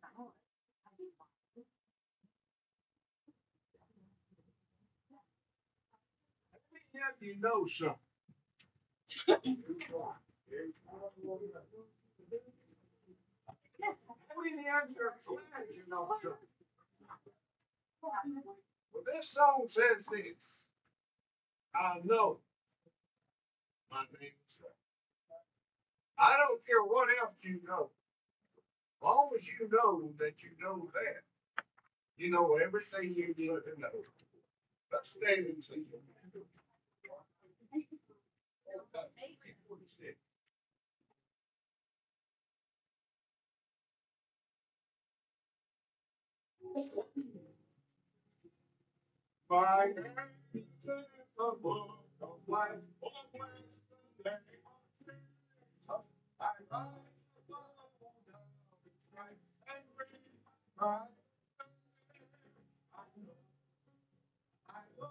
Yeah, you know something. How many of your friends you know something? Well, this song says this. I know my name is. I don't care what else you know. As long as you know that you know that, you know everything you need to know. Let's stand and sing. My name is in the book of life. Oh, bless the day. I rise above the strife and read my I know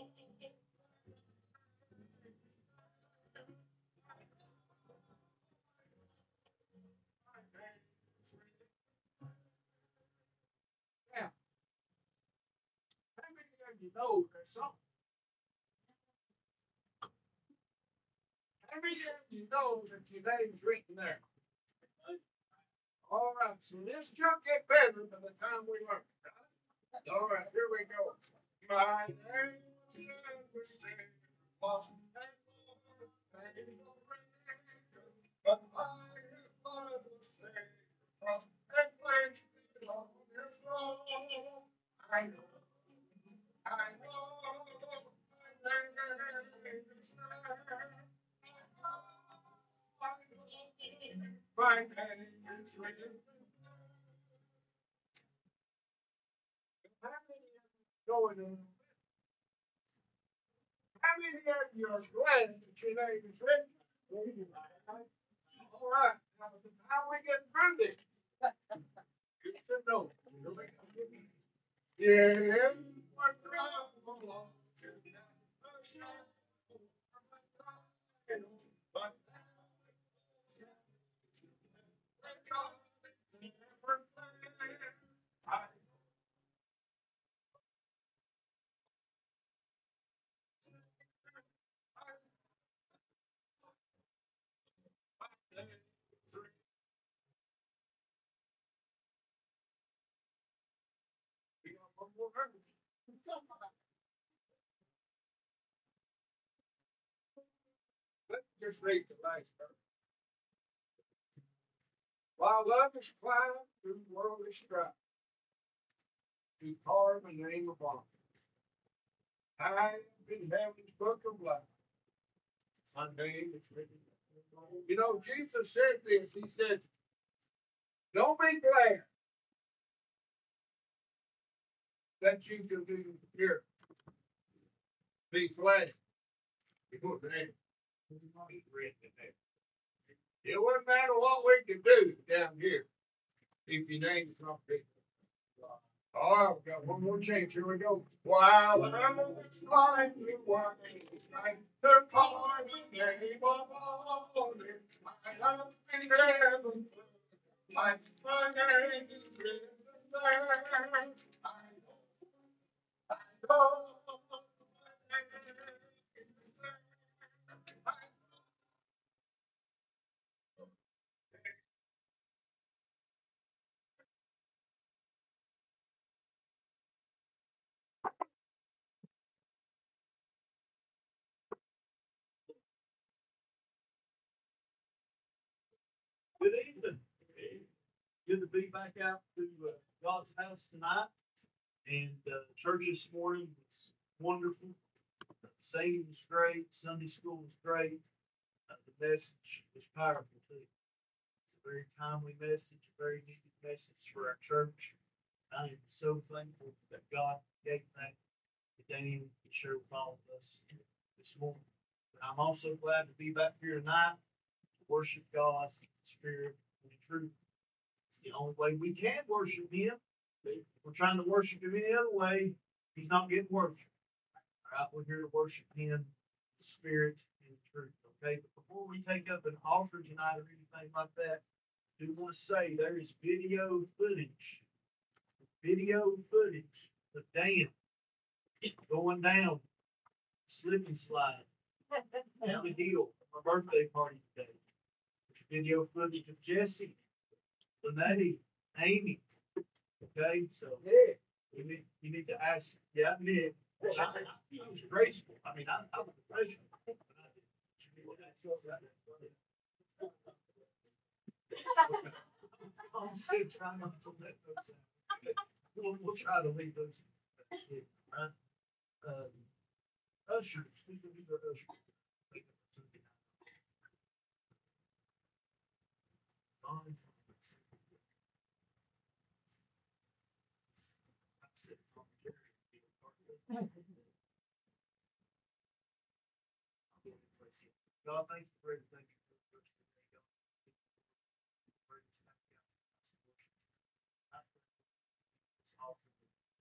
my name is written. Now, how many of you know that song? How many of you know that your name's written there? All right, so this should get better by the time we learn it. Right? All right, here we go. My name is lost and but I was saved, lost and placed on His throne. I know, I know, my name is there. My name is written. How many of you going in? How many of you are glad that your name is written? All right. Now, how we get through this? Good to know. Yeah. What trouble on you now? But God never fails. We got one more verse. Let's just read the last verse. While others climb through worldly strife to carve a name upon, I in heaven's book of life, my name is written. You know, Jesus said this. He said, don't be glad that you can do here. Be glad. Because it wouldn't matter what we can do down here if your name is not written. All right, we got one more change. Here we go. While others climb you one night, the calling name of all it. I love in heaven, my name is written there. I know, good evening. Good to be back out to God's house tonight. And church this morning was wonderful. Singing was great. Sunday school was great. The message was powerful too. It's a very timely message, a very needed message for our church. I am so thankful that God gave that to Dan to share with all of us this morning. But I'm also glad to be back here tonight to worship God in spirit and in truth. It's the only way we can worship Him. If we're trying to worship Him any other way, He's not getting worship. All right, we're here to worship Him in the spirit and in truth. Okay, but before we take up an offering tonight or anything like that, do want to say there is video footage of Dan going down, slip and slide down the hill for my birthday party today. There's video footage of Jesse, Lynette, Amy. Okay, so you need to ask. Yeah, Nick. I was graceful. I mean, I'm a professional. I'm still trying not to let those out. We'll try to leave those. Right? Ushers. Who's gonna be the usher? Fine. God, thank you for everything you do for us today, God. For this time, God. I pray this offering.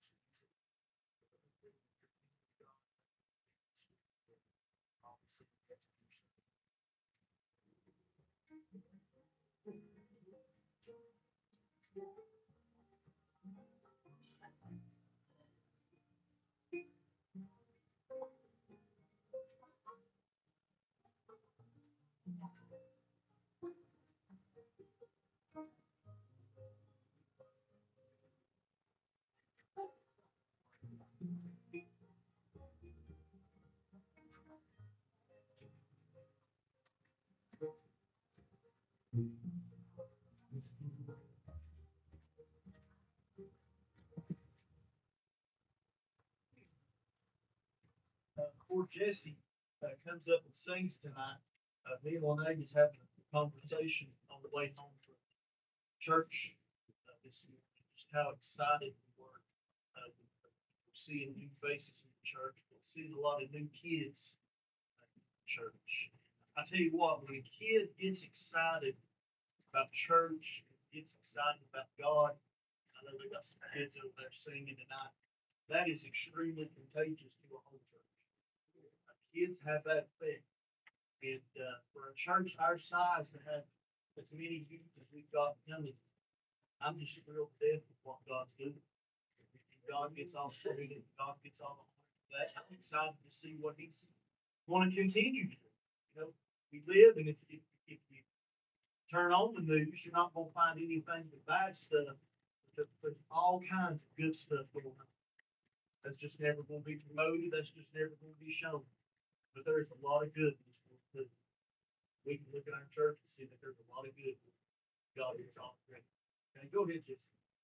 Before Jesse comes up and sings tonight, me and Lene is having a conversation on the way home from church this year. Just how excited we were seeing new faces in the church, but seeing a lot of new kids in the church. I tell you what, when a kid gets excited about church, gets excited about God, I know they got some kids over there singing tonight. That is extremely contagious to a whole church. Kids have that effect. And for a church our size to have as many youth as we've got coming, I'm just thrilled to death with what God's doing. And God gets all the credit, God gets all the honor for that. I'm excited to see what He's going to continue to do. You know, we live, and if you turn on the news, you're not going to find anything but bad stuff. But there's all kinds of good stuff going on. That's just never going to be promoted. That's just never going to be shown. But there is a lot of goodness. We can look at our church and see that there's a lot of good. God is all great. Okay, go ahead, Jesse.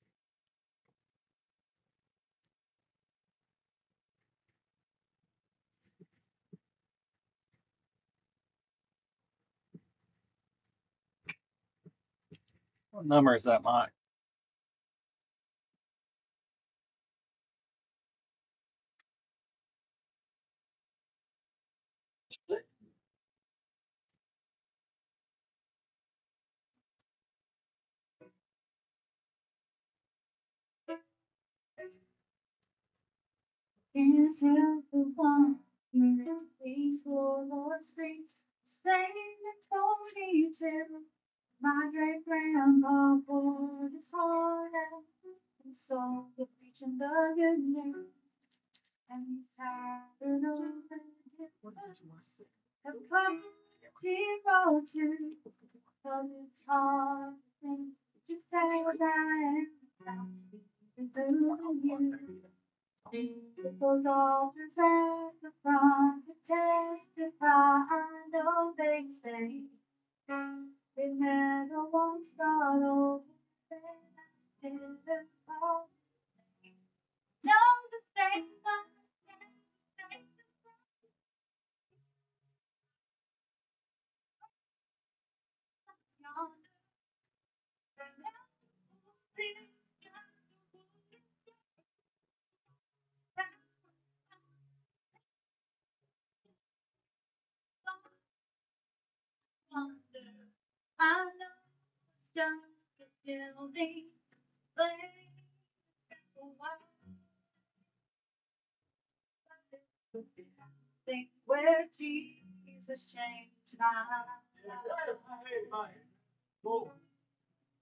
What number is that, Mike? Into the one in the peaceful Lord Street, saying the 42. My great grandpa poured his heart out and so we're preaching the good news. And he's tired of his have come to too. Cause it's hard to think just as I am without you. Those altars at the front that testify, I know they say it never once got over. Didn't fall. No, the same yonder. I know just a building, but think where Jesus changed my life. Hey, Mike. Cool.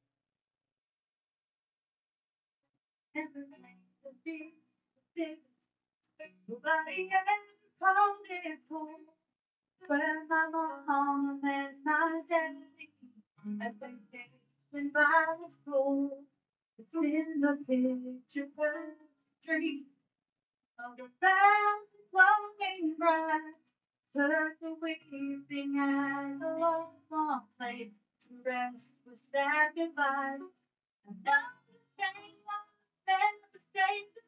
be big. Nobody ever called it home. Where my mom and my daddy as they dancing by the school. It's in the picture tree of the fountain glowing bright. Turtle weeping and the love one played to rest with sad goodbye. And now the same one never stays the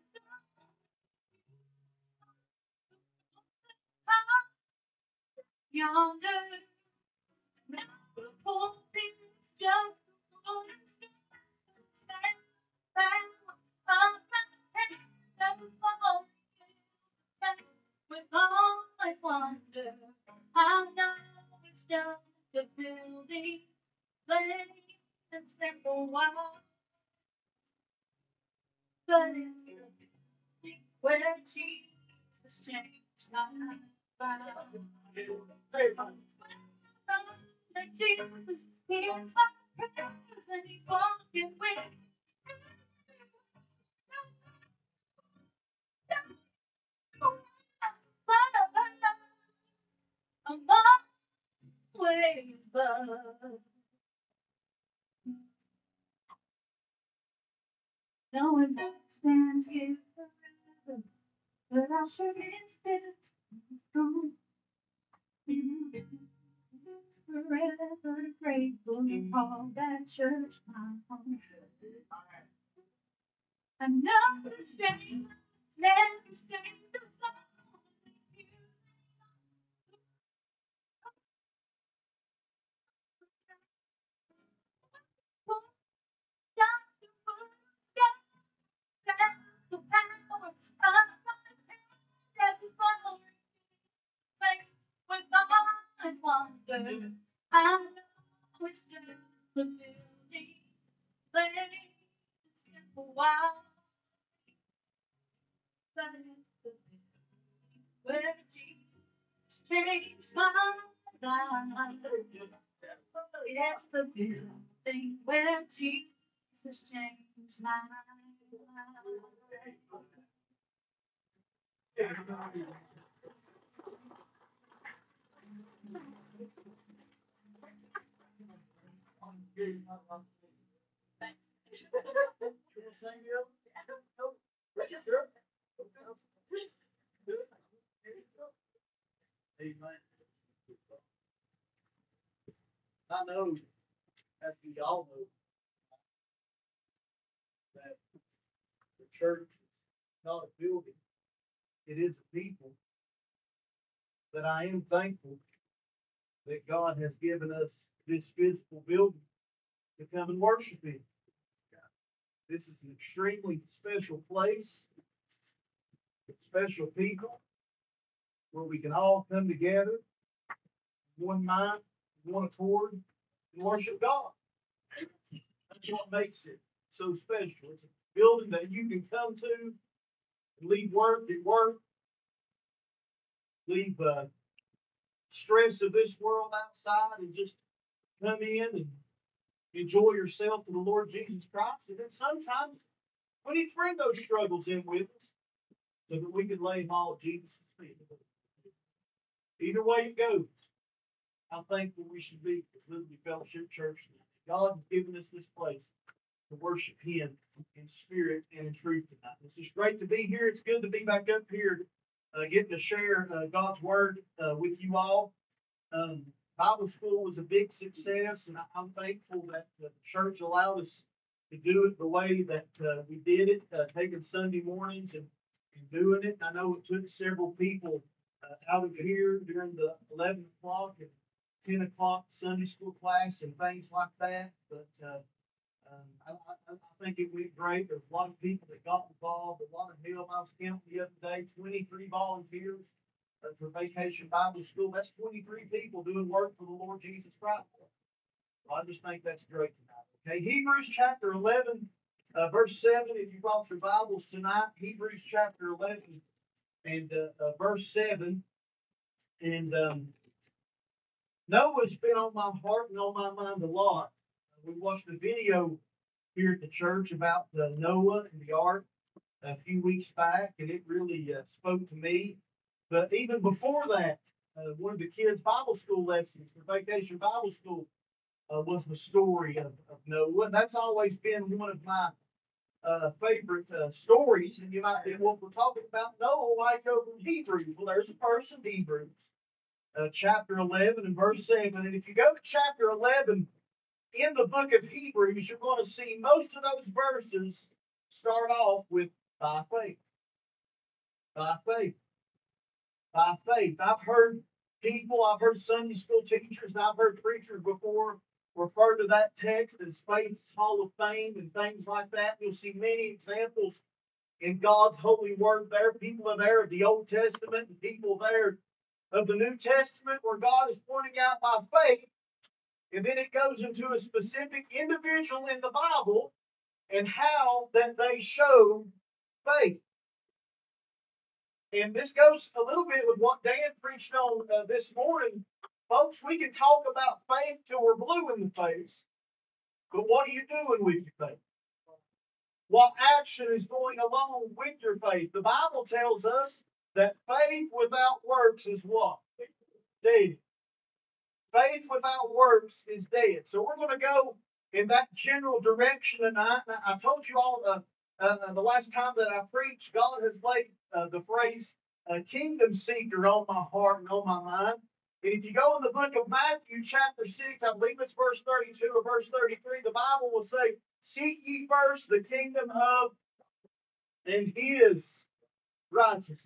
same. Yonder, now the poor thing's just a golden stand back of my head that was falling with all I wonder. I know it's just a building, plain and simple wall, but it's the building where Jesus changed my life. That Jesus hears my prayers and He's walking with me. I'm always loved. No one understands you forever, but I sure missed it. Forever grateful to call that church my home. I know the shame, never stay the same. The power of my that was born with my wonder. I know it's just a building, plain simple wild, but it's the building where Jesus changed my life. It's the building where Jesus changed my life. Amen. I know, as we all know, that the church is not a building, it is a people. But I am thankful that God has given us this physical building to come and worship in. This is an extremely special place, special people, where we can all come together, one mind, one accord, and worship God. That's what makes it so special. It's a building that you can come to and leave work at work, leave stress of this world outside, and just come in and enjoy yourself to the Lord Jesus Christ. And then sometimes we need to bring those struggles in with us so that we can lay them all at Jesus' feet. Either way it goes, I'm thankful we should be at Liberty Fellowship Church. God has given us this place to worship Him in spirit and in truth tonight. It's just great to be here. It's good to be back up here, getting to share God's Word with you all. Bible school was a big success, and I'm thankful that the church allowed us to do it the way that we did it, taking Sunday mornings and doing it. I know it took several people out of here during the 11 o'clock and 10 o'clock Sunday school class and things like that, but I think it went great. There's a lot of people that got involved, a lot of help. I was counting the other day, 23 volunteers for Vacation Bible School. That's 23 people doing work for the Lord Jesus Christ. Well, I just think that's great tonight. Okay, Hebrews chapter 11, verse 7. If you brought your Bibles tonight, Hebrews chapter 11 and verse 7. And Noah's been on my heart and on my mind a lot. We watched a video here at the church about Noah and the ark. a few weeks back, and it really spoke to me. But even before that, one of the kids' Bible school lessons for Vacation Bible School was the story of Noah. That's always been one of my favorite stories. And you might think, well, we're talking about Noah, why go from Hebrews? Well, there's a verse in Hebrews, chapter 11 and verse 7. And if you go to chapter 11 in the book of Hebrews, you're going to see most of those verses start off with by faith. By faith. By faith. I've heard Sunday school teachers, and I've heard preachers before refer to that text as faith's hall of fame and things like that. You'll see many examples in God's holy word there. People are there of the Old Testament and people there of the New Testament where God is pointing out by faith. And then it goes into a specific individual in the Bible and how that they show faith. And this goes a little bit with what Dan preached on this morning. Folks, we can talk about faith till we're blue in the face. But what are you doing with your faith? What action is going along with your faith? The Bible tells us that faith without works is what? Dead. Faith without works is dead. So we're going to go in that general direction tonight. Now, I told you all the last time that I preached, God has laid the phrase kingdom seeker on my heart and on my mind. And if you go in the book of Matthew, chapter 6, I believe it's verse 32 or verse 33, the Bible will say, seek ye first the kingdom of and his righteousness.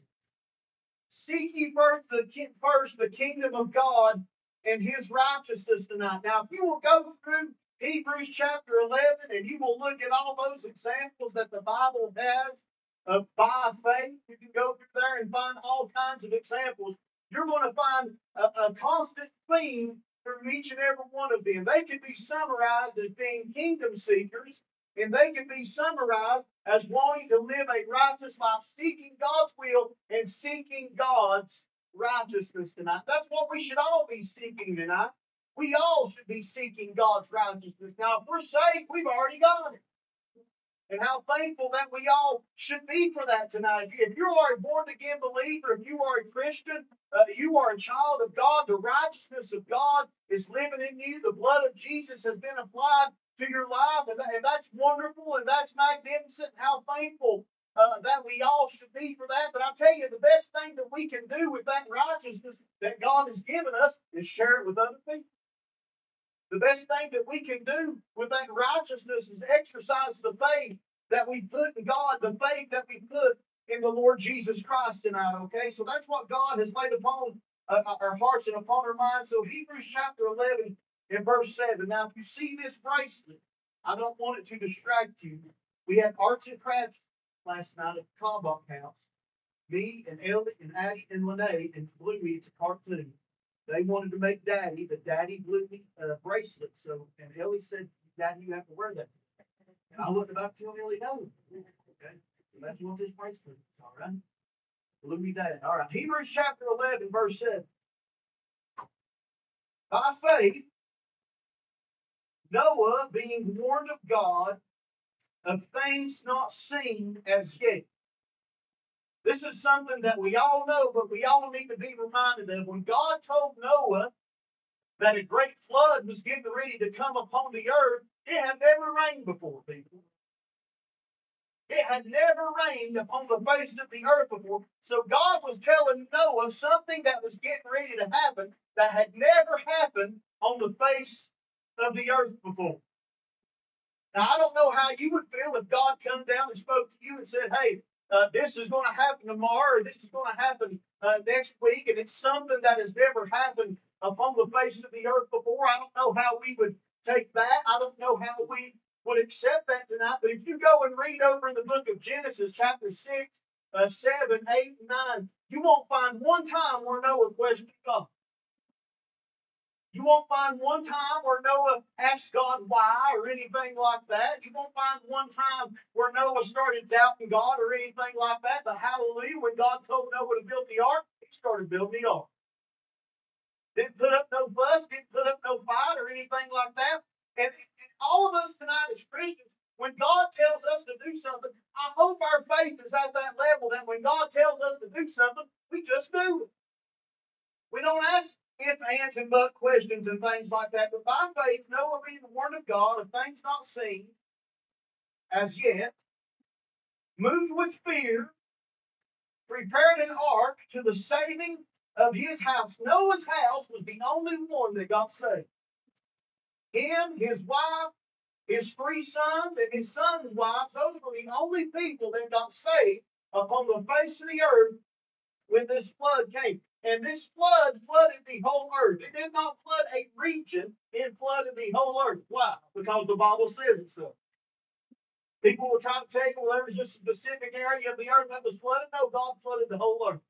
Seek ye first the kingdom of God and his righteousness tonight. Now, if you will go through Hebrews chapter 11 and you will look at all those examples that the Bible has of by faith, you can go through there and find all kinds of examples. You're going to find a constant theme from each and every one of them. They can be summarized as being kingdom seekers, and they can be summarized as wanting to live a righteous life, seeking God's will and seeking God's righteousness tonight. That's what we should all be seeking tonight. We all should be seeking God's righteousness. Now, if we're saved, we've already got it. And how thankful that we all should be for that tonight. If you are a born-again believer, if you are a Christian, you are a child of God, the righteousness of God is living in you. The blood of Jesus has been applied to your life, and that's wonderful, and that's magnificent. How thankful that we all should be for that. But I tell you, the best thing that we can do with that righteousness that God has given us is share it with other people. The best thing that we can do with that righteousness is exercise the faith that we put in God, the faith that we put in the Lord Jesus Christ tonight, okay? So that's what God has laid upon our hearts and upon our minds. So Hebrews chapter 11 and verse 7. Now, if you see this bracelet, I don't want it to distract you. We had arts and crafts last night at the Kalmbach house. Me and Ellie and Ash and Lene and Bluey, it's a cartoon. They wanted to make Daddy the Daddy Bluey bracelet. So, and Ellie said, Daddy, you have to wear that. And I looked about till Ellie no. Okay, so that's what this bracelet is, all right? Bluey Dad. All right, Hebrews chapter 11, verse 7. By faith, Noah, being warned of God of things not seen as yet. This is something that we all know, but we all need to be reminded of. When God told Noah that a great flood was getting ready to come upon the earth, it had never rained before, people. It had never rained upon the face of the earth before. So God was telling Noah something that was getting ready to happen that had never happened on the face of the earth before. Now, I don't know how you would feel if God come down and spoke to you and said, hey, this is going to happen tomorrow, or this is going to happen next week, and it's something that has never happened upon the face of the earth before. I don't know how we would take that. I don't know how we would accept that tonight. But if you go and read over in the book of Genesis, chapter 6, 7, 8, and 9, you won't find one time where Noah questioned God. You won't find one time where Noah asked God why or anything like that. You won't find one time where Noah started doubting God or anything like that. But hallelujah, when God told Noah to build the ark, he started building the ark. Didn't put up no fuss, didn't put up no fight or anything like that. And all of us tonight as Christians, when God tells us to do something, I hope our faith is and but questions and things like that. But by faith, Noah being the word of God of things not seen as yet, moved with fear, prepared an ark to the saving of his house. Noah's house was the only one that got saved. Him, his wife, his 3 sons, and his sons' wives, those were the only people that got saved upon the face of the earth when this flood came. And this flood flooded the whole earth. It did not flood a region, it flooded the whole earth. Why? Because the Bible says it so. People will try to tell you, well, there was just a specific area of the earth that was flooded. No, God flooded the whole earth.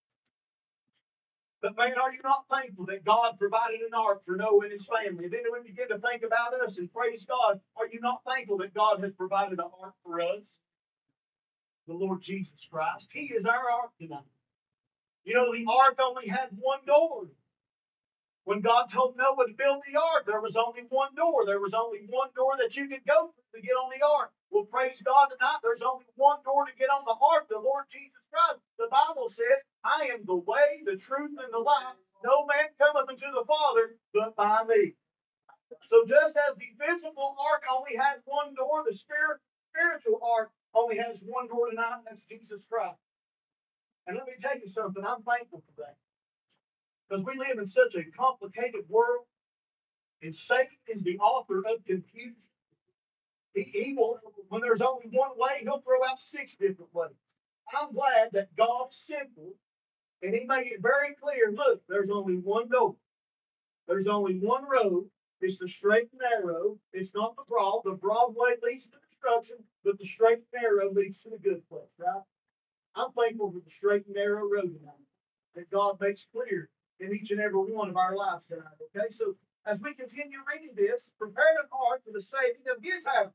But man, are you not thankful that God provided an ark for Noah and his family? And then when you begin to think about us and praise God, are you not thankful that God has provided an ark for us? The Lord Jesus Christ. He is our ark tonight. You know, the ark only had one door. When God told Noah to build the ark, there was only one door. There was only one door that you could go through to get on the ark. Well, praise God tonight, there's only one door to get on the ark, the Lord Jesus Christ. The Bible says, I am the way, the truth, and the life. No man cometh unto the Father but by me. So just as the physical ark only had one door, the spiritual ark only has one door tonight, and that's Jesus Christ. And let me tell you something, I'm thankful for that. Because we live in such a complicated world, and Satan is the author of confusion. He will, when there's only one way, he'll throw out 6 different ways. I'm glad that God's simple, and he made it very clear, look, there's only one door. There's only one road. It's the straight and narrow. It's not the broad. The broad way leads to destruction, but the straight and narrow leads to the good place, right? I'm thankful for the straight and narrow road tonight that God makes clear in each and every one of our lives tonight. Okay, so as we continue reading this, prepared an ark for the saving of his house,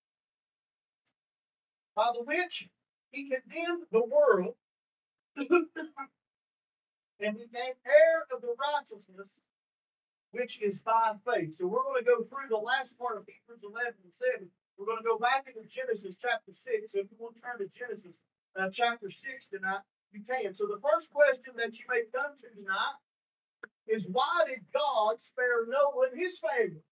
by the which he condemned the world and became heir of the righteousness which is by faith. So we're going to go through the last part of Hebrews 11 and 7. We're going to go back into Genesis chapter 6. So if you want to turn to Genesis chapter 6 tonight, you can. So the first question that you may come to tonight is, why did God spare Noah and his family?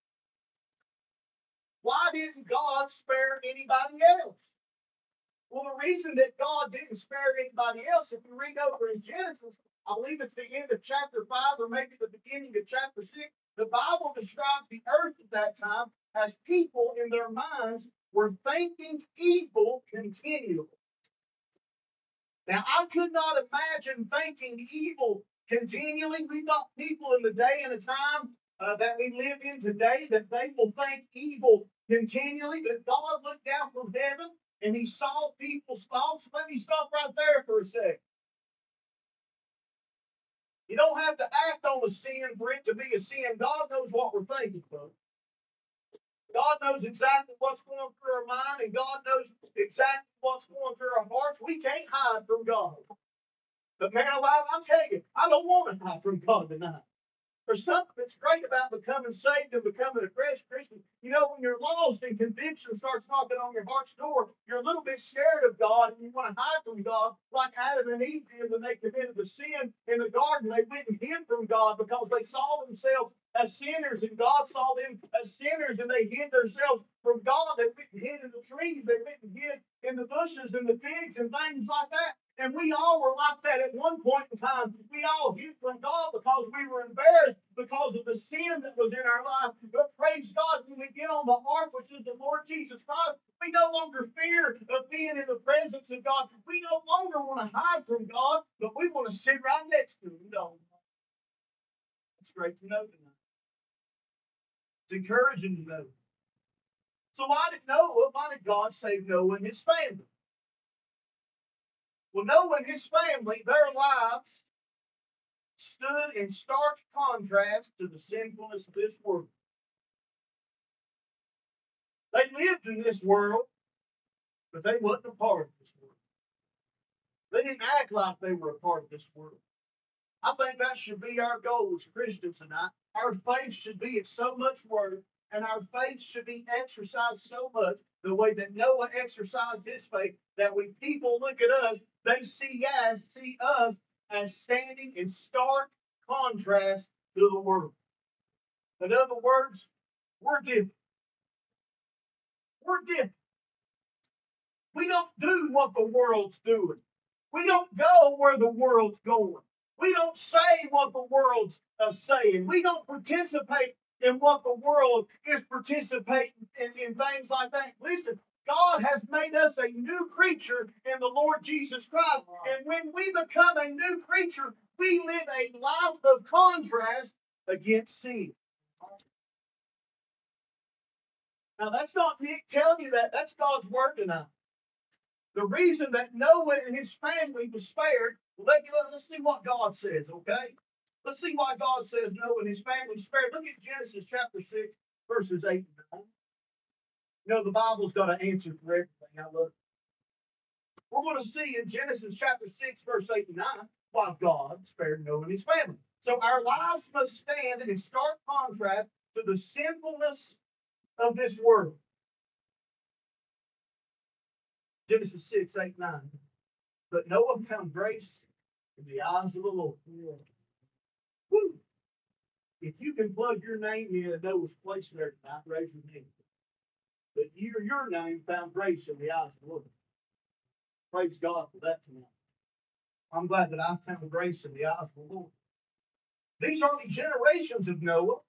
Why didn't God spare anybody else? Well, the reason that God didn't spare anybody else, if you read over in Genesis, I believe it's the end of chapter 5 or maybe the beginning of chapter 6, the Bible describes the earth at that time as people in their minds were thinking evil continually. Now, I could not imagine thinking evil continually. We've got people in the day and the time that we live in today that they will think evil continually. But God looked down from heaven and he saw people's thoughts. Let me stop right there for a second. You don't have to act on a sin for it to be a sin. God knows what we're thinking, folks. God knows exactly what's going through our mind, and God knows exactly what's going through our hearts. We can't hide from God. But man alive, I'll tell you, I don't want to hide from God tonight. There's something that's great about becoming saved and becoming a Christian. You know, when you're lost and conviction starts knocking on your heart's door, you're a little bit scared of God and you want to hide from God, like Adam and Eve did when they committed the sin in the garden. They went and hid from God because they saw themselves as sinners, and God saw them as sinners, and they hid themselves from God. They went and hid in the trees. They went and hid in the bushes and the figs and things like that. And we all were like that at one point in time. We all hid from God because we were embarrassed because of the sin that was in our life. But praise God, when we get on the ark, which is the Lord Jesus Christ, we no longer fear of being in the presence of God. We no longer want to hide from God, but we want to sit right next to him. No. It's great to know tonight. It's encouraging to know. So why did God save Noah and his family? Well, Noah and his family, their lives stood in stark contrast to the sinfulness of this world. They lived in this world, but they wasn't a part of this world. They didn't act like they were a part of this world. I think that should be our goal as Christians tonight. Our faith should be in so much word, and our faith should be exercised so much the way that Noah exercised his faith, that when people look at us, they see us as standing in stark contrast to the world. In other words, we're different. We're different. We don't do what the world's doing. We don't go where the world's going. We don't say what the world's saying. We don't participate in what the world is participating in things like that. Listen, God has made us a new creature in the Lord Jesus Christ. And when we become a new creature, we live a life of contrast against sin. Now, that's not me telling you that. That's God's word tonight. The reason that Noah and his family was spared, let's see what God says, okay? Let's see why God says Noah and his family was spared. Look at Genesis chapter 6, verses 8 and 9. You know, the Bible's got an answer for everything. I love it. We're going to see in Genesis chapter 6, verse 8 and 9, why God spared Noah and his family. So our lives must stand in stark contrast to the sinfulness of this world. Genesis 6, 8, 9. But Noah found grace in the eyes of the Lord. Woo. If you can plug your name in Noah's place there tonight, raise your hand. But your name found grace in the eyes of the Lord. Praise God for that tonight. I'm glad that I found grace in the eyes of the Lord. These are the generations of Noah.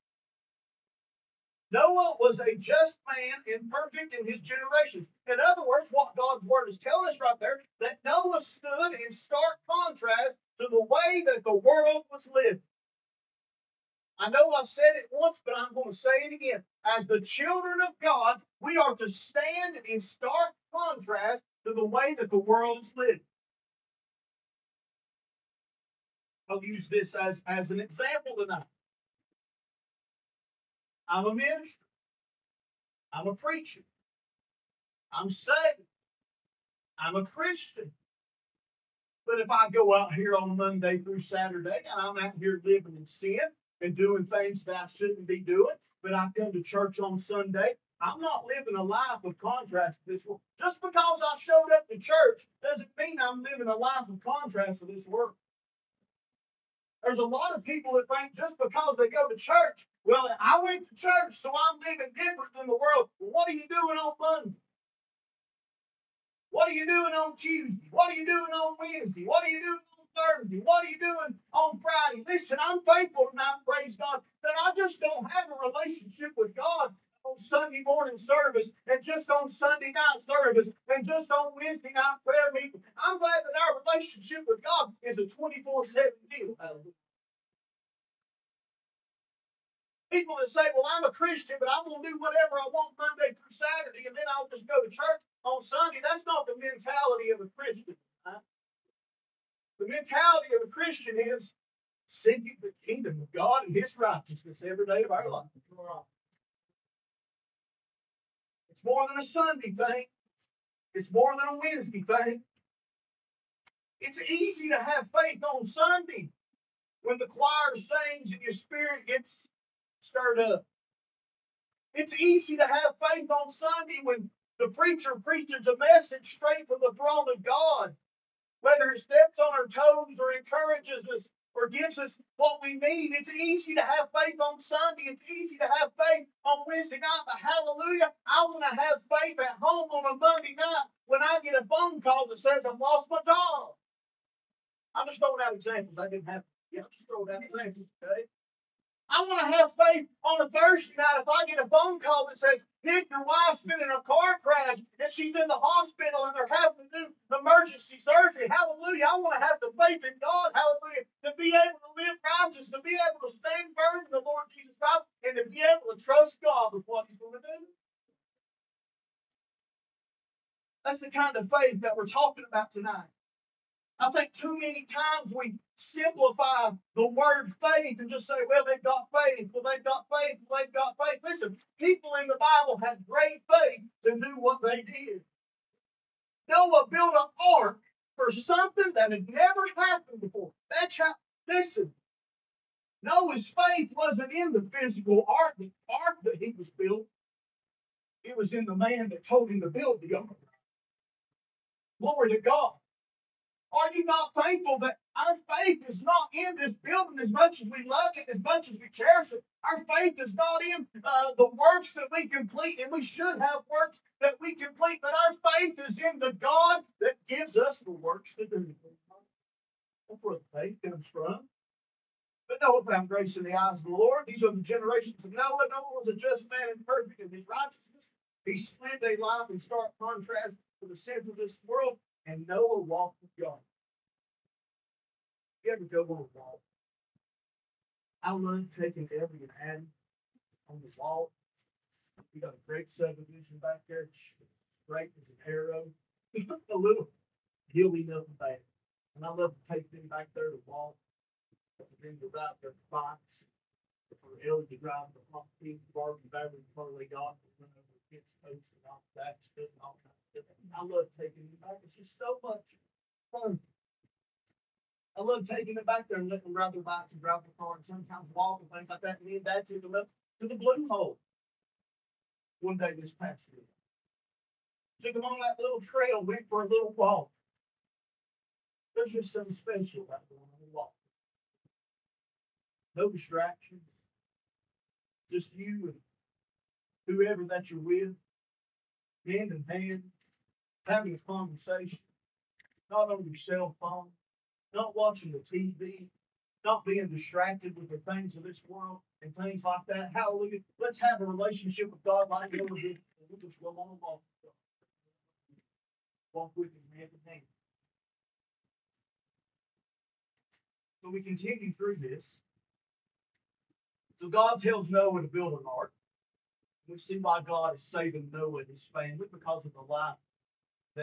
Noah was a just man and perfect in his generations. In other words, what God's word is telling us right there, that Noah stood in stark contrast to the way that the world was lived. I know I've said it once, but I'm going to say it again. As the children of God, we are to stand in stark contrast to the way that the world is lived. I'll use this as an example tonight. I'm a minister. I'm a preacher. I'm saved. I'm a Christian. But if I go out here on Monday through Saturday and I'm out here living in sin and doing things that I shouldn't be doing, but I come to church on Sunday, I'm not living a life of contrast to this world. Just because I showed up to church doesn't mean I'm living a life of contrast to this world. There's a lot of people that think just because they go to church, well, I went to church, so I'm living different than the world. Well, what are you doing on Monday? What are you doing on Tuesday? What are you doing on Wednesday? What are you doing on Thursday? What are you doing on Friday? Listen, I'm thankful tonight, praise God, that I just don't have a relationship with God on Sunday morning service and just on Sunday night service and just on Wednesday night prayer meeting. I'm glad that our relationship with God is a 24/7 deal. People that say, well, I'm a Christian, but I'm going to do whatever I want Monday through Saturday, and then I'll just go to church on Sunday. That's not the mentality of a Christian. Huh? The mentality of a Christian is seeking the kingdom of God and his righteousness every day of our life. It's more than a Sunday thing. It's more than a Wednesday thing. It's easy to have faith on Sunday when the choir sings and your spirit gets stirred up. It's easy to have faith on Sunday when the preacher preaches a message straight from the throne of God, whether it steps on our toes or encourages us or gives us what we need. It's easy to have faith on Sunday. It's easy to have faith on Wednesday night. But hallelujah, I want to have faith at home on a Monday night when I get a phone call that says I've lost my job. I'm just throwing out examples. I didn't have, I'm just throwing out examples, okay? I want to have faith on a Thursday night if I get a phone call that says, Nick, your wife's been in a car crash and she's in the hospital and they're having to do emergency surgery. Hallelujah. I want to have the faith in God, hallelujah, to be able to live righteous, to be able to stand firm in the Lord Jesus Christ, and to be able to trust God with what he's going to do. That's the kind of faith that we're talking about tonight. I think too many times we simplify the word faith and just say, well, they've got faith. Well, they've got faith. Well, they've got faith. Listen, people in the Bible had great faith to do what they did. Noah built an ark for something that had never happened before. That's how, listen, Noah's faith wasn't in the physical ark that he was built. It was in the man that told him to build the ark. Glory to God. Are you not thankful that our faith is not in this building as much as we love it, as much as we cherish it? Our faith is not in the works that we complete, and we should have works that we complete, but our faith is in the God that gives us the works to do. That's where the faith comes from. But Noah found grace in the eyes of the Lord. These are the generations of Noah. Noah was a just man and perfect in his righteousness. He lived a life in stark contrast to the sins of this world, and Noah walked with God. You ever go on a walk? I love taking Ellie and Adam on the walk. We got a great subdivision back there, straight as an arrow, a little hilly, nothing bad. And I love to take them back there to walk, for them to ride their bikes, for Ellie to drive the hot pink Barbie battery before they got to run over the kids' posts and all that stuff and all kinds of stuff. I love taking them back. It's just so much fun. I love taking them back there and letting them ride their bikes and drive the car and sometimes walk and things like that. And me and Dad took them up to the Blue Hole one day this past week. Took them on that little trail, went for a little walk. There's just something special about going on a walk. No distractions. Just you and whoever that you're with, hand in hand, having a conversation, not on your cell phone, not watching the TV, not being distracted with the things of this world and things like that. Hallelujah. Let's have a relationship with God like Noah did. We'll just go on and walk with God. Walk with Him hand in hand. So we continue through this. So God tells Noah to build an ark. We see why God is saving Noah and his family because of the life that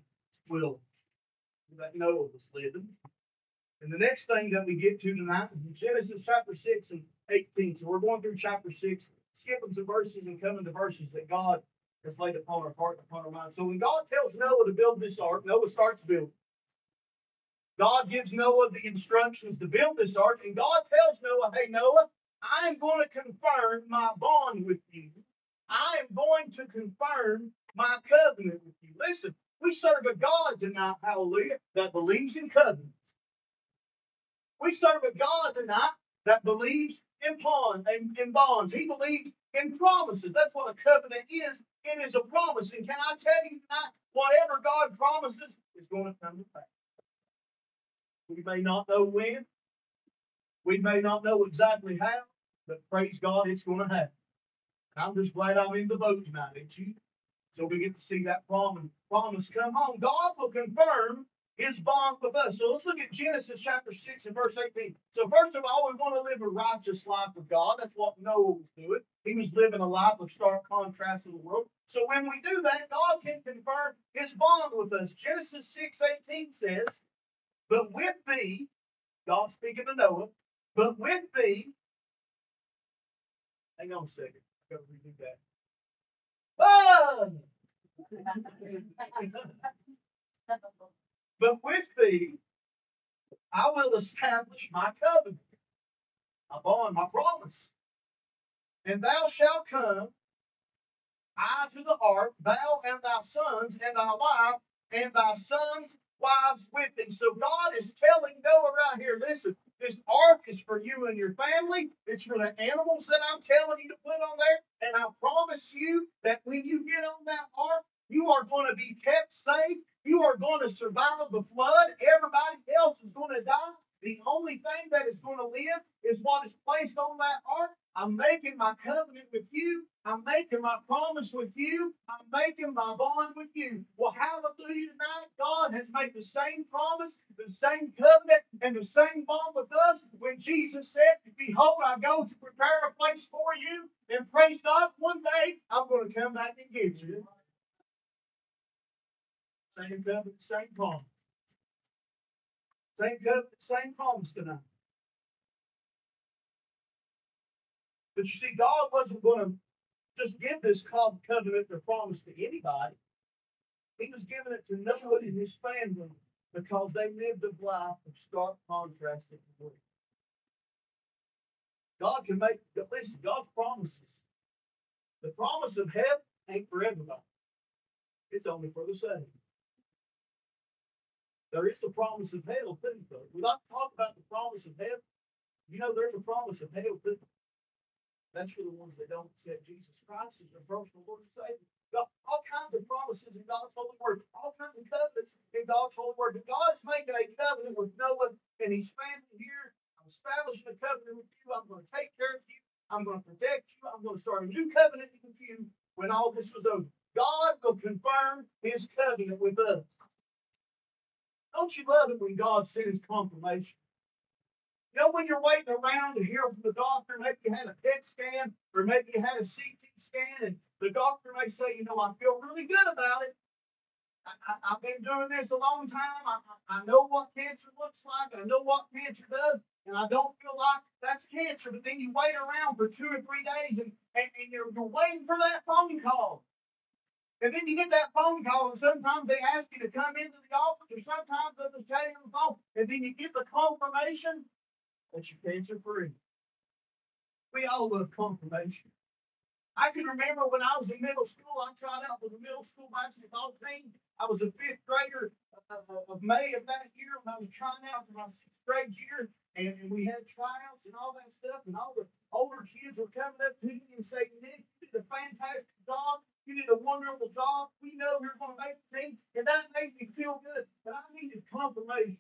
that Noah was living. And the next thing that we get to tonight is in Genesis chapter 6 and 18. So we're going through chapter 6, skipping some verses and coming to verses that God has laid upon our heart and upon our mind. So when God tells Noah to build this ark, Noah starts building. God gives Noah the instructions to build this ark, and God tells Noah, hey, Noah, I am going to confirm my bond with you. I am going to confirm my covenant with you. Listen, we serve a God tonight, hallelujah, that believes in covenants. We serve a God tonight that believes in bonds. He believes in promises. That's what a covenant is. It is a promise. And can I tell you tonight, whatever God promises is going to come to pass. We may not know when. We may not know exactly how, but praise God, it's going to happen. And I'm just glad I'm in the boat tonight, ain't you? So we get to see that promise come home. God will confirm His bond with us. So let's look at Genesis chapter 6 and verse 18. So first of all, we want to live a righteous life with God. That's what Noah was doing. He was living a life of stark contrast in the world. So when we do that, God can confirm His bond with us. Genesis 6:18 says, but with thee, God speaking to Noah, but with thee, hang on a second, I've got to redo that. Ah! But with thee, I will establish my covenant, my bond, my promise. And thou shalt come, I to the ark, thou and thy sons and thy wife, and thy sons' wives with thee. So God is telling Noah right here, listen, this ark is for you and your family. It's for the animals that I'm telling you to put on there. And I promise you that when you get on that ark, you are going to be kept safe. You are going to survive the flood. Everybody else is going to die. The only thing that is going to live is what is placed on that ark. I'm making my covenant with you. I'm making my promise with you. I'm making my bond with you. Well, hallelujah tonight. God has made the same promise, the same covenant, and the same bond with us when Jesus said, behold, I go to prepare a place for you. And praise God, one day I'm going to come back and get you. Same covenant, same promise. Same covenant, same promise tonight. But you see, God wasn't going to just give this covenant or promise to anybody. He was giving it to Noah and his family because they lived a life of stark contrast in the world. God can make, listen, God's promises. The promise of heaven ain't for everybody. It's only for the saved. There is a promise of hell too, though. We like to talk about the promise of heaven. You know, there's a promise of hell too. That's for the ones that don't accept Jesus Christ as their personal Lord and Savior. Got all kinds of promises in God's holy word, all kinds of covenants in God's holy word. But God's making a covenant with Noah and his family here. I'm establishing a covenant with you. I'm going to take care of you. I'm going to protect you. I'm going to start a new covenant with you when all this was over. God will confirm his covenant with us. Don't you love it when God sends confirmation? You know, when you're waiting around to hear from the doctor, maybe you had a PET scan or maybe you had a CT scan, and the doctor may say, you know, I feel really good about it. I've been doing this a long time. I know what cancer looks like. I know what cancer does. And I don't feel like that's cancer. But then you wait around for 2 or 3 days and you're waiting for that phone call. And then you get that phone call, and sometimes they ask you to come into the office, or sometimes they'll just tell you on the phone. And then you get the confirmation that you're cancer free. We all love confirmation. I can remember when I was in middle school, I tried out for the middle school basketball team. I was a fifth grader of May of that year when I was trying out for my sixth grade year, and we had tryouts and all that stuff, and all the older kids were coming up to me and saying, Nick, you did a fantastic job. You did a wonderful job. We know you're going to make the team, and that made me feel good. But I needed confirmation.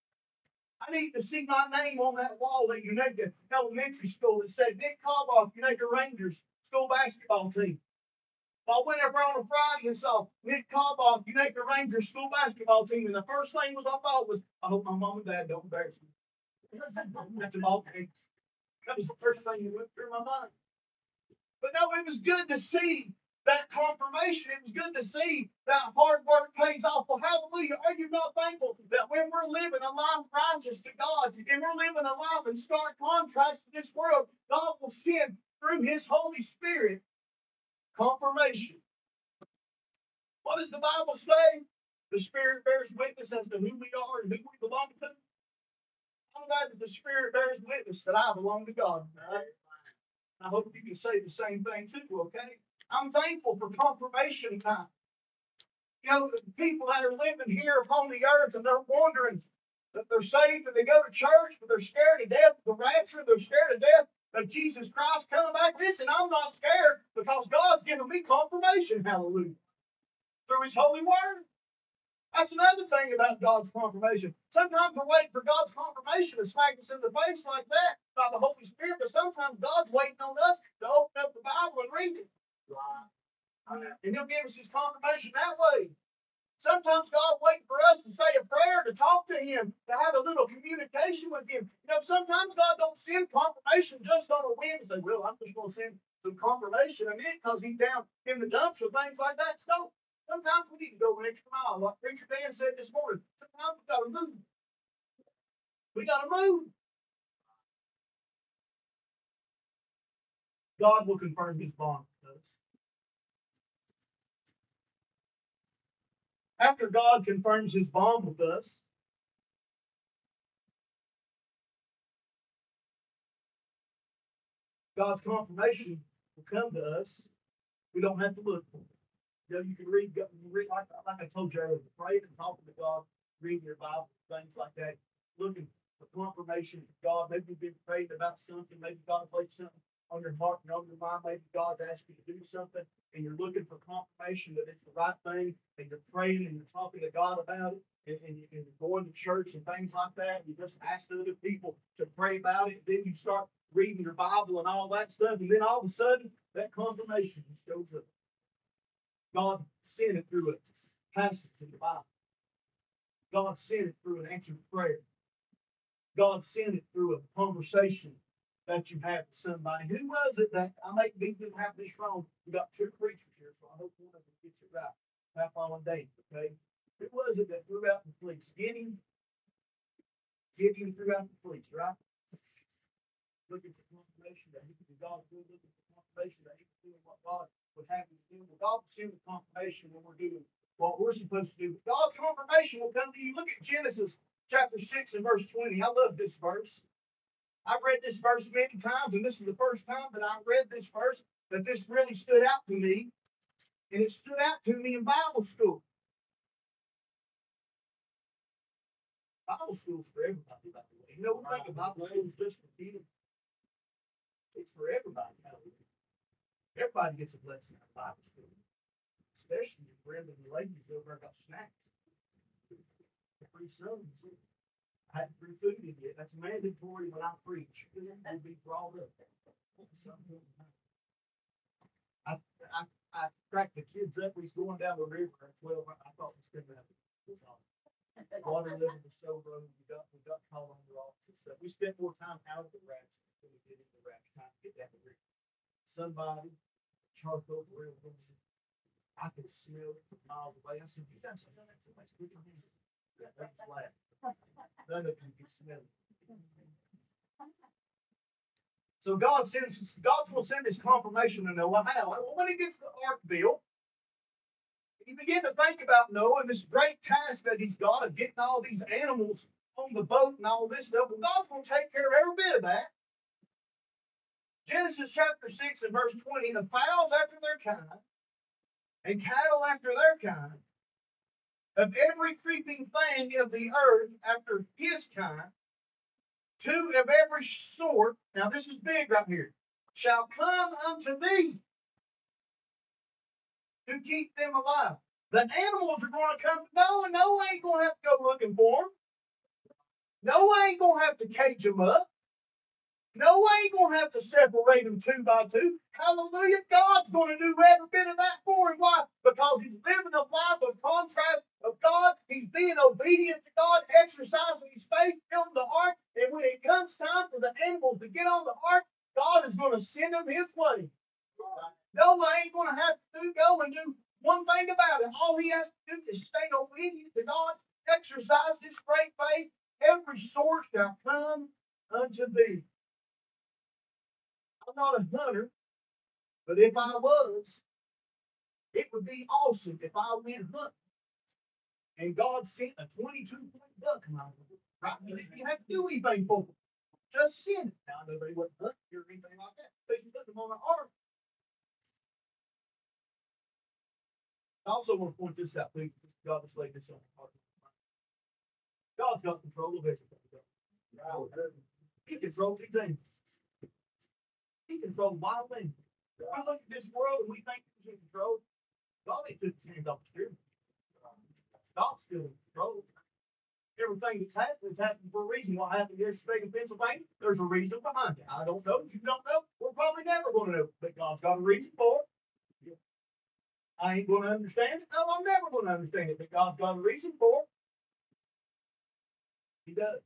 I need to see my name on that wall at Unica Elementary School that said Nick Cobboff, Unica Rangers school basketball team. If I went over on a Friday and saw Nick Cobboff, Unica Rangers school basketball team, and the first thing was I thought was, I hope my mom and dad don't embarrass me. That's a ball game. That was the first thing that went through my mind. But no, it was good to see that confirmation. It was good to see that hard work pays off. Well, hallelujah. Are you not thankful that when we're living a life righteous to God and we're living a life in stark contrast to this world, God will send through his Holy Spirit confirmation. What does the Bible say? The Spirit bears witness as to who we are and who we belong to. I'm glad that the Spirit bears witness that I belong to God. All right? I hope you can say the same thing too, okay? I'm thankful for confirmation time. You know, the people that are living here upon the earth and they're wondering that they're saved and they go to church, but they're scared to death of the rapture, they're scared to death of Jesus Christ coming back. Listen, I'm not scared because God's given me confirmation, hallelujah, through his holy word. That's another thing about God's confirmation. Sometimes we're waiting for God's confirmation to smack us in the face like that by the Holy Spirit, but sometimes God's waiting on us to open up the Bible and read it. And he'll give us his confirmation that way. Sometimes God's waiting for us to say a prayer, to talk to him, to have a little communication with him. You know, sometimes God don't send confirmation just on a whim and say, well, I'm just going to send some confirmation in it because he's down in the dumps or things like that. So sometimes we need to go an extra mile. Like Preacher Dan said this morning, sometimes we got to move. We got to move. God will confirm his bond with us. After God confirms his bond with us, God's confirmation will come to us. We don't have to look for it. You know, you can read like I told you earlier, pray and talking to God, reading your Bible, things like that, looking for confirmation from God. Maybe you've been praying about something. Maybe God placed something on your heart and on your mind. Maybe God's asked you to do something, and you're looking for confirmation that it's the right thing, and you're praying and you're talking to God about it, and you're going to church and things like that. You just ask other people to pray about it. Then you start reading your Bible and all that stuff, and then all of a sudden, that confirmation shows up. God sent it through a passage in the Bible. God sent it through an answered prayer. God sent it through a conversation that you had with somebody. Who was it that I may be to have this wrong? We got two preachers here, so I hope one of them gets it right. Half on day, okay? Who was it that threw out the fleece? Gideon threw out the fleece, right? Looking for confirmation that he could be God's good, looking for confirmation that he was doing what God would have him to do. Well, God will send the confirmation when we're doing what we're supposed to do. But God's confirmation will come to you. Look at Genesis chapter 6 and verse 20. I love this verse. I've read this verse many times, and this is the first time that I read this verse that this really stood out to me. And it stood out to me in Bible school. Bible school's for everybody, by the way. You know, we think of Bible school's just for kids. It's for everybody. Everybody gets a blessing out of Bible school. Especially if Brenda and the ladies over there got snacks. Free sons. I hadn't free food in yet. That's mandatory when I preach. It'll be brought up. I cracked the kids up. We was going down the river at 12. I thought we was going to have water level was so low. We got caught on the rocks and stuff. We spent more time out of the raft than we did in the raft trying to get down the river. Somebody, charcoal grill, I could smell it from miles away. I said, "You guys have done that so much. Put your hands." Yeah, that was loud. None of you could smell it. So God's going to send his confirmation to Noah. How? Well, when he gets the ark built, he began to think about Noah and this great task that he's got of getting all these animals on the boat and all this stuff. Well, God's going to take care of every bit of that. Genesis chapter 6 and verse 20, the fowls after their kind, and cattle after their kind, of every creeping thing of the earth after his kind, two of every sort, now this is big right here, shall come unto thee to keep them alive. The animals are going to come to Noah. Noah ain't going to have to go looking for them. Noah ain't going to have to cage them up. Noah ain't going to have to separate them 2 by 2. Hallelujah. God's going to do every bit of that for him. Why? Because he's living a life of contrast of God. He's being obedient to God, exercising his faith, building the ark. And when it comes time for the animals to get on the ark, God is going to send them his way. Noah ain't going to have to go and do one thing about it. All he has to do is stay obedient to God, exercise his great faith. Every source shall come unto thee. I'm not a hunter, but if I was, it would be awesome if I went hunting and God sent a 22-point buck my way. Right? You didn't have to do anything for them. Just send it. Now, I know they wouldn't hunt or anything like that, but you put them on the ark. I also want to point this out, too. God has laid this on my heart. God's got control of everything. He controls these things. He controls wild things. We look at this world and we think he's in control. God ain't took his hands off the steering. God's still in control. Everything that's happening is happening for a reason. What happened yesterday in Pennsylvania, there's a reason behind it. I don't know. You don't know. We're probably never going to know. But God's got a reason for it. I ain't going to understand it. No, I'm never going to understand it. But God's got a reason for it. He does.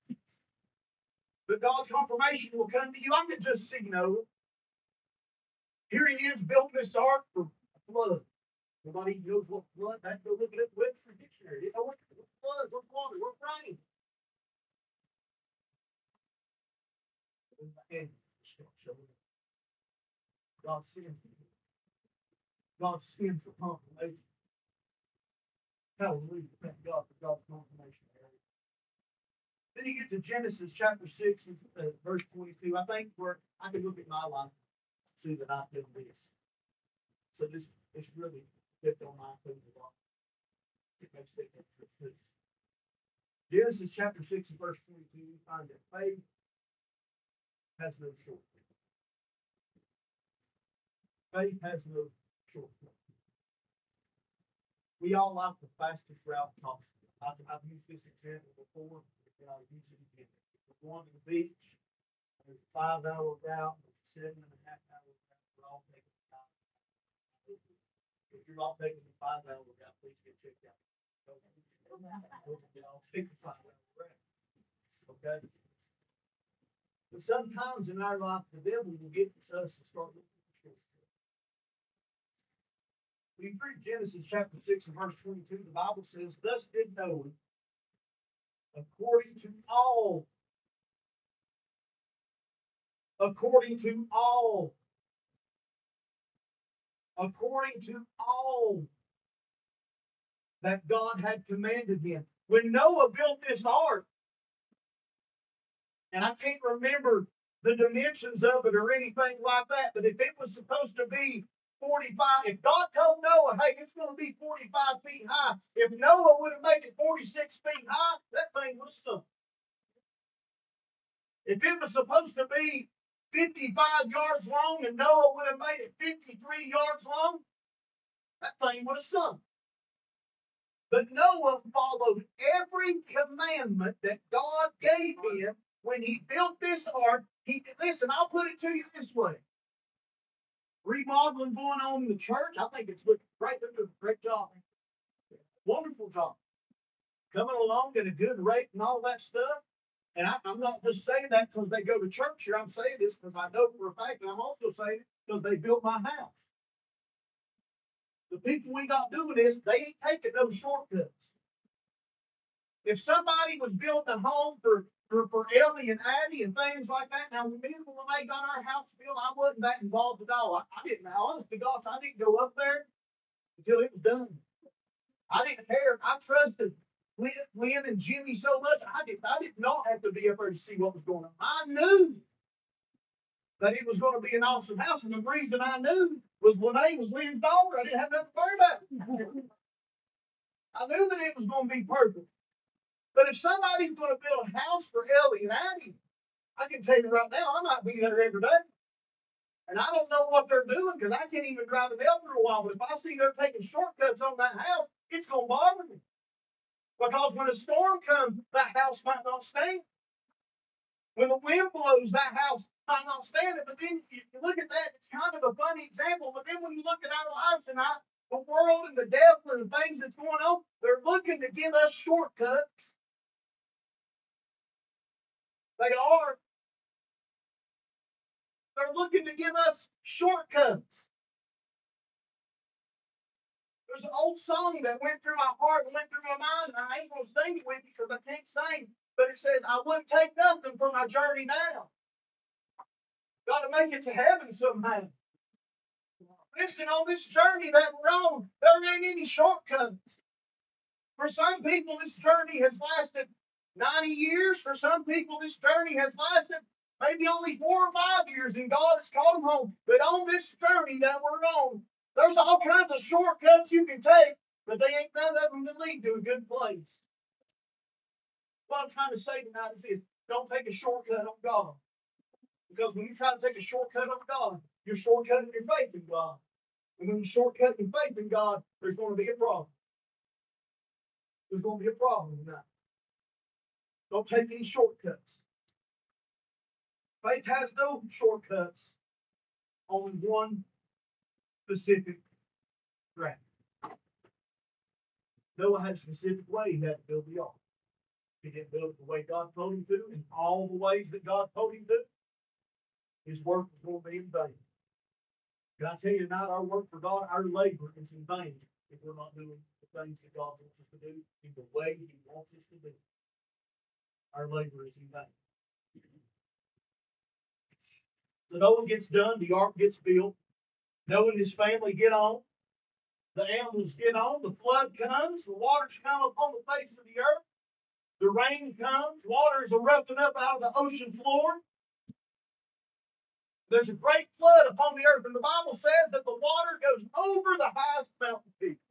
But God's confirmation will come to you. I could just see Noah. Here he is building this ark for a flood. Nobody knows what flood. I have to go look at it in Webster Dictionary. You know what flood, what water, what rain. And God sends the confirmation. Hallelujah. Thank God for God's confirmation. Then you get to Genesis chapter 6, verse 22. I think where I can look at my life and see that I've done this. So it's really dipped on my food a lot. It makes it too. Genesis chapter 6 and verse 22, we find that faith has no shortcut. Faith has no shortcut. We all like the fastest route possible. I've used this example before. I'll use it again. If we're going to the beach, there's a 5-hour route, there's a 7.5-hour route. We're all taking the 5 hours. If you're all taking the 5-hour route, please get checked out. I'll take the 5-hour route. Okay? But sometimes in our life, the devil will get us to start looking for shortcuts. When you read Genesis chapter 6 and verse 22, the Bible says, "Thus did Noah, according to all that God had commanded him." When Noah built this ark, and I can't remember the dimensions of it or anything like that, but if it was supposed to be 45. If God told Noah, hey, it's going to be 45 feet high, if Noah would have made it 46 feet high, that thing would have sunk. If it was supposed to be 55 yards long and Noah would have made it 53 yards long, that thing would have sunk. But Noah followed every commandment that God gave him when he built this ark. Listen, I'll put it to you this way. Remodeling going on in the church, I think it's looking great. They're doing a great job. Wonderful job. Coming along at a good rate and all that stuff. And I'm not just saying that because they go to church here. I'm saying this because I know for a fact, and I'm also saying it because they built my house. The people we got doing this, they ain't taking those shortcuts. If somebody was building a home for Ellie and Addie and things like that, now when they got our house built, I wasn't that involved at all. I didn't, honest to God, I didn't go up there until it was done. I didn't care. I trusted Lynn and Jimmy so much. I did not have to be up there to see what was going on. I knew that it was going to be an awesome house, and the reason I knew was Lene was Lynn's daughter. I didn't have nothing to worry about. I knew that it was going to be perfect. But if somebody's going to build a house for Ellie and Addie, I can tell you right now, I might be there every day. And I don't know what they're doing because I can't even drive an L for a while. But if I see they're taking shortcuts on that house, it's going to bother me. Because when a storm comes, that house might not stand. When the wind blows, that house might not stand it. But then you look at that, it's kind of a funny example. But then when you look at our lives tonight, the world and the devil and the things that's going on, they're looking to give us shortcuts. They are. They're looking to give us shortcuts. There's an old song that went through my heart and went through my mind, and I ain't going to sing it with you because I can't sing. But it says, I wouldn't take nothing for my journey now. Got to make it to heaven somehow. Listen, on this journey that we're on, there ain't any shortcuts. For some people, this journey has lasted 90 years. For some people, this journey has lasted maybe only 4 or 5 years, and God has called them home. But on this journey that we're on, there's all kinds of shortcuts you can take, but they ain't none of them that lead to a good place. What I'm trying to say tonight is this: don't take a shortcut on God. Because when you try to take a shortcut on God, you're shortcutting your faith in God. And when you shortcut your faith in God, there's going to be a problem. There's going to be a problem tonight. Don't take any shortcuts. Faith has no shortcuts, only one specific track. Noah had a specific way he had to build the ark. He didn't build it the way God told him to, in all the ways that God told him to. His work was going to be in vain. Can I tell you tonight, our work for God, our labor is in vain if we're not doing the things that God wants us to do in the way He wants us to do. Our labor is in vain. So Noah gets done, the ark gets built. Noah and his family get on. The animals get on. The flood comes. The waters come upon the face of the earth. The rain comes. Waters are erupting up out of the ocean floor. There's a great flood upon the earth, and the Bible says that the water goes over the highest mountain peaks.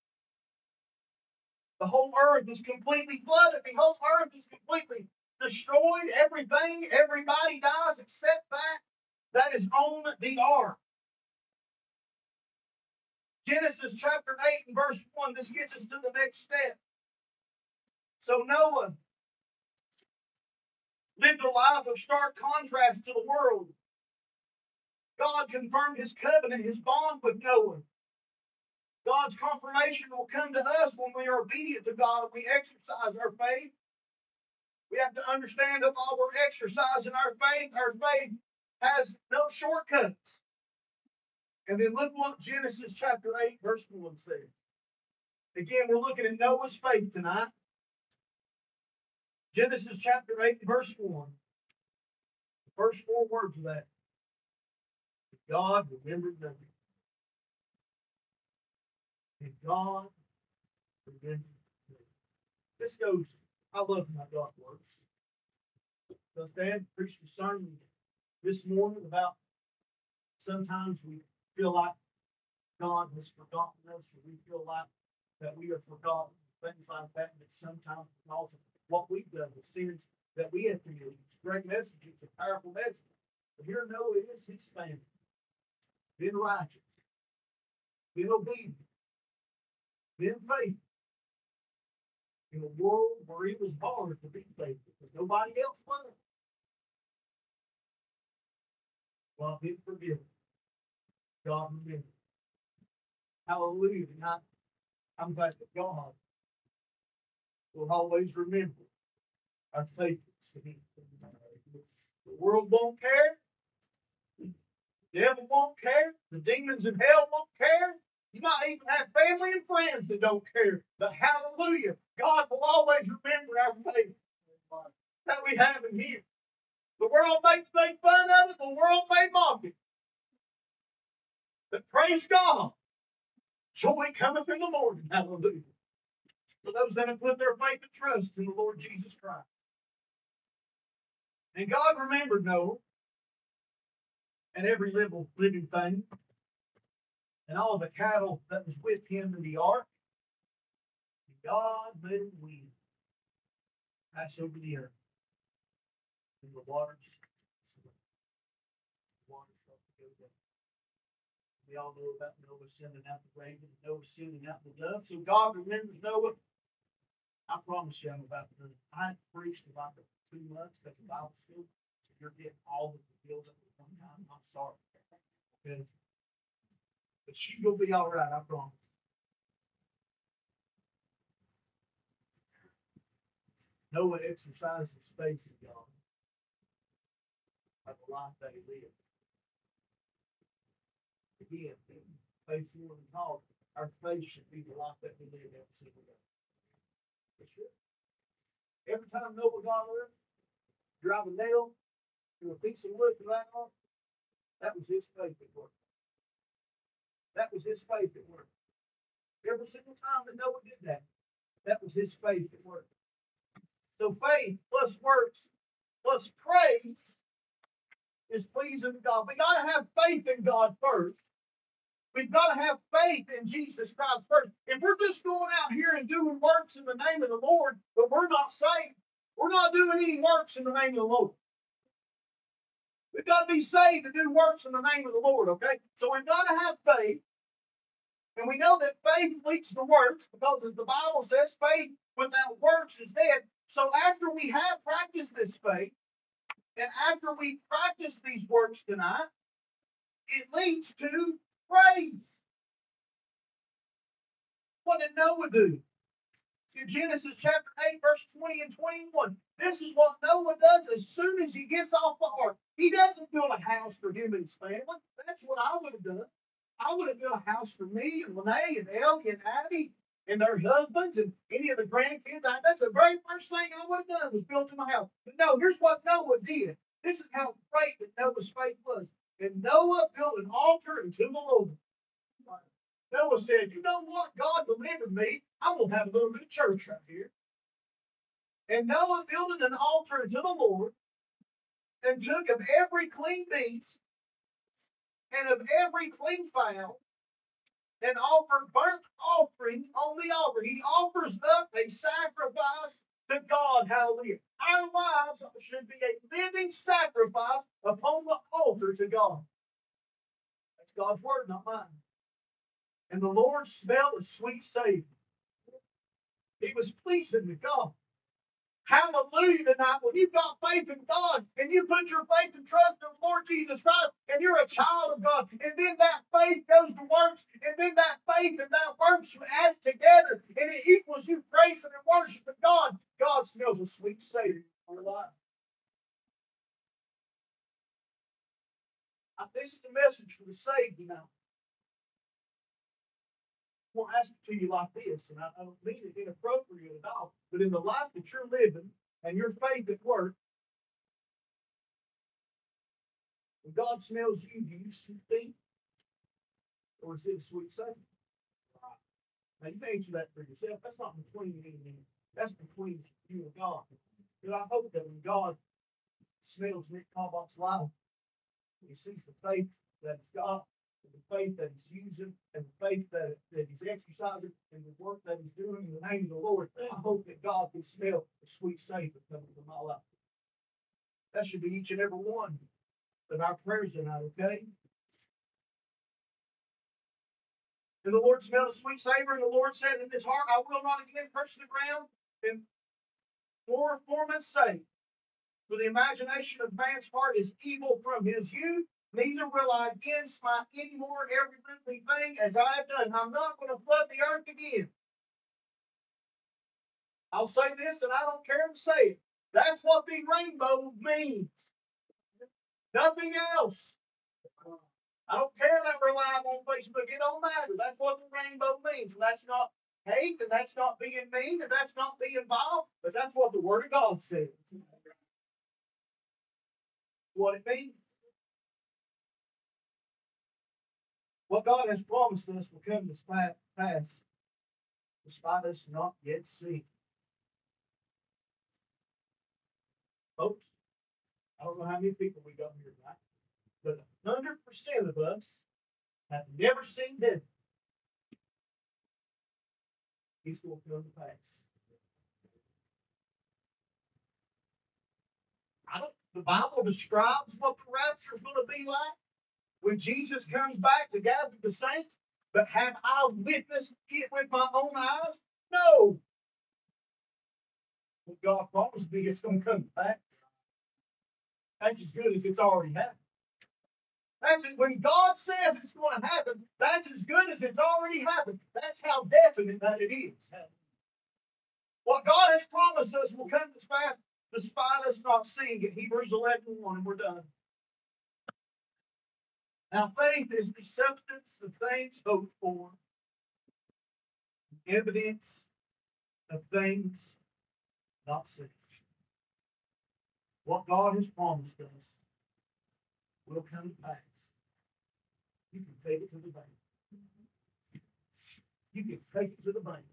The whole earth is completely flooded. The whole earth is completely destroyed. Everything, everybody dies except that is on the ark. Genesis chapter 8 and verse 1, this gets us to the next step. So Noah lived a life of stark contrast to the world. God confirmed His covenant, His bond with Noah. God's confirmation will come to us when we are obedient to God and we exercise our faith. We have to understand that while we're exercising our faith has no shortcuts. And then look what Genesis chapter 8, verse 1 says. Again, we're looking at Noah's faith tonight. Genesis chapter 8, verse 1. The first 4 words of that. God remembered Noah. And God remembered Noah. This goes, I love my God works. Because Dad preached a sermon this morning about sometimes we feel like God has forgotten us, or we feel like that we are forgotten, things like that, but sometimes because of what we've done, the sins that we have committed. It's a great message, it's a powerful message. But here Noah is, his family, been righteous, been obedient, been faithful in a world where it was hard to be faithful because nobody else was. Well, been forgiven. God remembered. Hallelujah. And I'm glad that God will always remember our faithfulness to Him. The world won't care. The devil won't care. The demons in hell won't care. You might even have family and friends that don't care. But hallelujah, God will always remember our faith that we have in Him. The world may make fun of it. The world may mock it. But praise God. Joy cometh in the morning. Hallelujah. For those that have put their faith and trust in the Lord Jesus Christ. And God remembered Noah and every living thing and all the cattle that was with him in the ark. And God made a wind pass over the earth. And the waters started to go down. We all know about Noah sending out the raven and Noah sending out the dove. So God remembers Noah. I promise you I'm about to. I preached about 2 months at the Bible school. So you're getting all of the bills at one time. I'm sorry. Okay. But you'll be all right, I promise. Noah exercised his faith in God by the life that he lived. Again, faithful and called. Our faith should be the life that we live every single day. It should. Every time Noah got up, drive a nail to a piece of wood for that ark, that was his faith at work. That was his faith at work. Every single time that Noah did that, that was his faith at work. So faith plus works plus praise is pleasing to God. We got to have faith in God first. We've got to have faith in Jesus Christ first. If we're just going out here and doing works in the name of the Lord, but we're not saved, we're not doing any works in the name of the Lord. We've got to be saved to do works in the name of the Lord, okay? So we've got to have faith. And we know that faith leads to works because, as the Bible says, faith without works is dead. So after we have practiced this faith, and after we practice these works tonight, it leads to praise. What did Noah do? In Genesis chapter 8, verse 20 and 21, this is what Noah does as soon as he gets off the ark. He doesn't build a house for him and his family. That's what I would have done. I would have built a house for me and Lene and Ellie and Abby and their husbands and any of the grandkids. That's the very first thing I would have done was built them a house. But no, here's what Noah did. This is how great that Noah's faith was. And Noah built an altar unto the Lord. Noah said, you know what? God delivered me. I'm going to have a little bit of church right here. And Noah built an altar unto the Lord and took of every clean beast and of every clean fowl and offered burnt offering on the altar. He offers up a sacrifice to God. Hallelujah. Our lives should be a living sacrifice upon the altar to God. That's God's word, not mine. And the Lord smelled a sweet savor. It was pleasing to God. Hallelujah tonight. When you've got faith in God and you put your faith and trust in the Lord Jesus Christ and you're a child of God, and then that faith goes to works, and then that faith and that works add together, and it equals you praising and worshiping God. God smells a sweet savor in your life. This is the message for the saved tonight. I want to ask it to you like this, and I don't mean it inappropriate at all, but in the life that you're living and your faith at work, when God smells you, do you stink? Or is it a sweet savor? Now you can answer that for yourself. That's not between me and you. That's between you and God. But I hope that when God smells Nick Cobbock's life, he sees the faith that it's got, and the faith that he's using, and the faith that he's exercising, and the work that he's doing in the name of the Lord. I hope that God can smell the sweet savor coming from my life. That should be each and every one of our prayers tonight, okay? And the Lord smelled a sweet savor, and the Lord said in his heart, I will not again curse the ground and for torment's sake. For the imagination of man's heart is evil from his youth, neither will I again smite any more every living thing as I have done. I'm not going to flood the earth again. I'll say this, and I don't care to say it. That's what the rainbow means. Nothing else. I don't care that we're live on Facebook. It don't matter. That's what the rainbow means. And that's not hate, and that's not being mean, and that's not being vile, but that's what the Word of God says. What it means. What God has promised us will come to pass, despite us not yet seeing. Folks, I don't know how many people we got here tonight, but 100% of us have never seen heaven. It's going to come to pass. The Bible describes what the rapture is going to be like when Jesus comes back to gather the saints. But have I witnessed it with my own eyes? No. But God promised me it's going to come to pass. That's as good as it's already happened. That's it. When God says it's going to happen, that's as good as it's already happened. That's how definite that it is. What God has promised us will come to pass despite us not seeing it. Hebrews 11:1, and we're done. Now, faith is the substance of things hoped for, evidence of things not seen. What God has promised us will come to pass. You can take it to the bank. You can take it to the bank.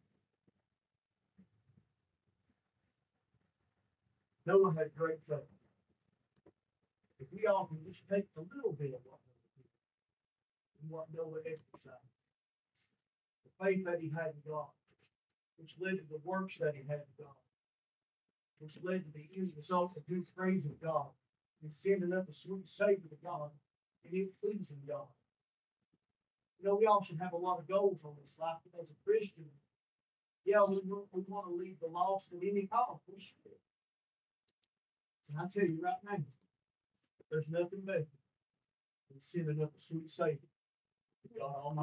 Noah had great faith. If we all can just take a little bit of what Noah exercised, the faith that he had in God, which led to the works that he had in God, which led to the end results of his praise of God, and sending up a sweet savor to God, and it pleasing God. You know, we all should have a lot of goals on this life, but as a Christian, yeah, we want to leave the lost in any cause. We should. And I tell you right now, there's nothing better than sending up a sweet savor to God Almighty.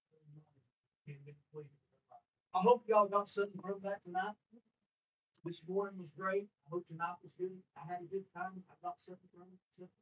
I hope y'all got something from that tonight. This morning was great. I hope tonight was good. I had a good time. I got something from it.